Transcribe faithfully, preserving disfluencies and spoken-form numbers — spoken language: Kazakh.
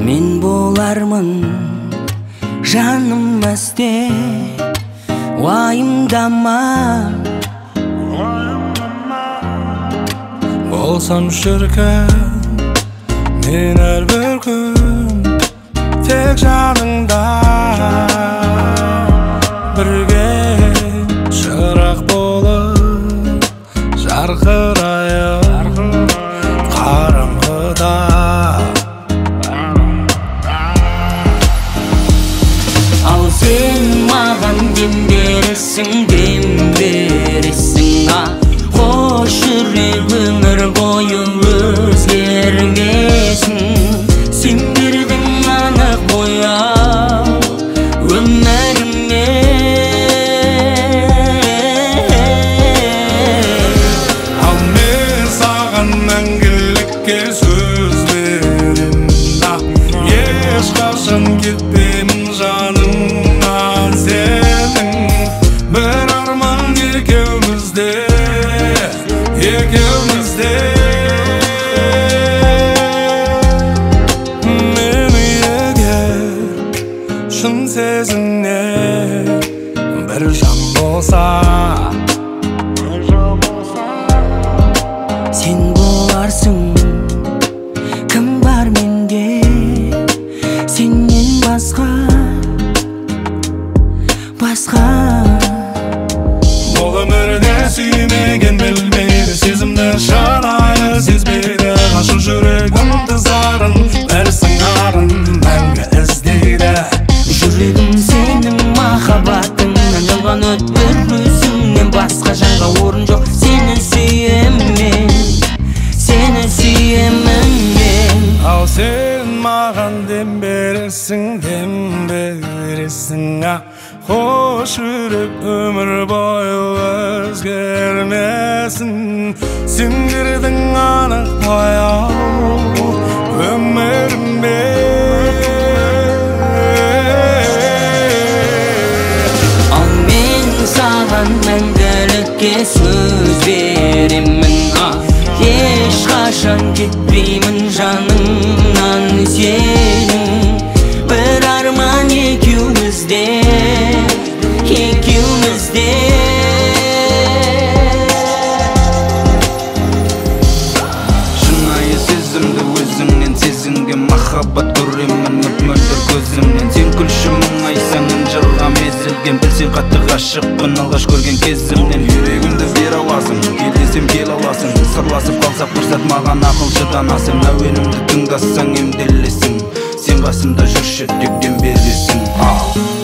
мен болармын жаным мәсте, уайымдама. Болсам шіркін мен әрбір күн тек жаныңда, бірге шырақ болып жарқырайық қараңғыда. Ал сен маған дем бересің, дем бересің, а қош жүрек өмір бойы өзгермесін. Сен бердің анық бояу өміріме. Ал мен саған мәңгілікке сөз беремін, ешқашан кетпеймін жанымнан сенің. Бір арман екеумізде, екеумізде. Мені егер шын сезімне бір жан болса, Сен боларсың, кім бар менде сеннен басқа, басқа. бұл өмірде сүймеген білмейді, сезімді шынайы сезбейді. Ғашық жүрегімді зарын, бір сыңарын мәңгі іздейді. Жүрегім сенің махаббатыңнан жалған өтпір, өзіңнен басқа жанға орын жоқ. Сені сүйемін, сені сүйемін мен. Ал сен маған дем бересің, дем бересің, а қош жүрек өмір бойы өзгермесін. Сен кірдің анық бояу өміріме. Ал мен саған мәңгілікке сөз беремін, а ешқашан кетпеймін жаныңнан сенің. Бір арман екеумізде, екеумізде. Шынайы сезімді өзіңнен сезінген, махаббат көремін мөп-мөлдір көзімнен. Сен күлші мұңайсаңын жырғам езілген, білсең қатты ғашықпын алғаш көрген кезімнен. Жүрегімді бер аласың, кел десем кел аласың. Сырласып қалсақ бір сәт маған ақылшы данасың. Әуенімді тыңдасаң емделесің, сен қасымда жүрші тек дем бересің.